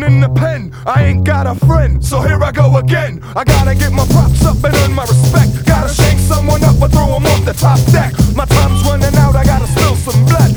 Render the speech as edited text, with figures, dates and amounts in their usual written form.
in the pen, I ain't got a friend, so here I go again. I gotta get my props up and earn my respect. Gotta shake someone up or throw 'em off the top deck. My time's running out, I gotta spill some blood.